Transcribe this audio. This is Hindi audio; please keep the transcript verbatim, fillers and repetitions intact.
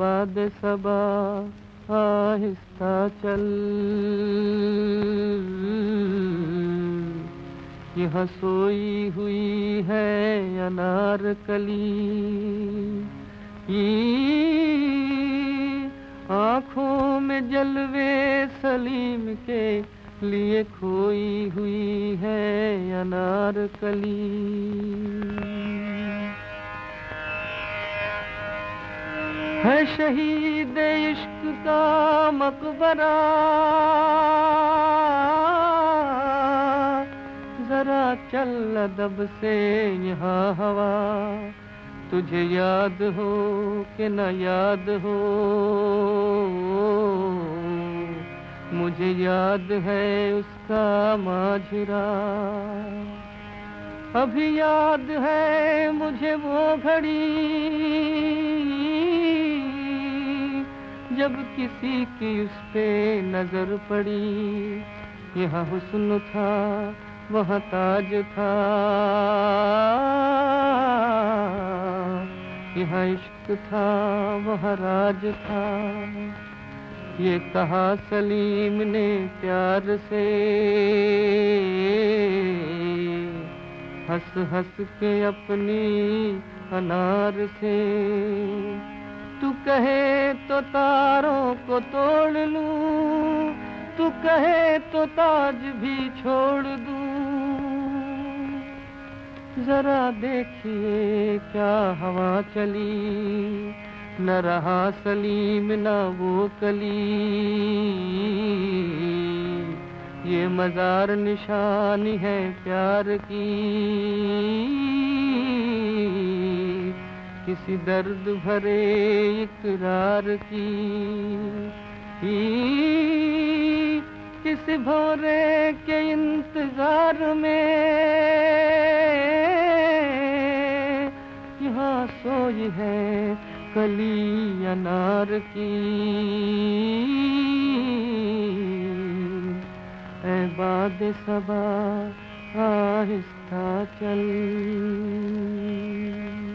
बाद सबा आहिस्ता चल, यहाँ सोई हुई है अनारकली, आँखों में जलवे सलीम के लिए खोई हुई है अनारकली। है शहीद इश्क का मकबरा, जरा चल अदब से यहाँ हवा, तुझे याद हो कि न याद हो, मुझे याद है उसका माजरा। अभी याद है मुझे वो घड़ी जब किसी की उस पे नजर पड़ी, यहाँ हुस्न था वहाँ ताज था, यहाँ इश्क था वहाँ राज था। ये कहा सलीम ने प्यार से, हंस हंस के अपनी अनार से। तू कहे तो तारों को तोड़ लूं, तू कहे तो ताज भी छोड़ दूं, जरा देखिए क्या हवा चली, न रहा सलीम न वो कली। ये मजार निशानी है प्यार की, किसी दर्द भरे इकरार की, किसी भोरे के इंतजार में यहाँ सोई है कली अनार की। ऐ बाद सबा आहिस्ता चल।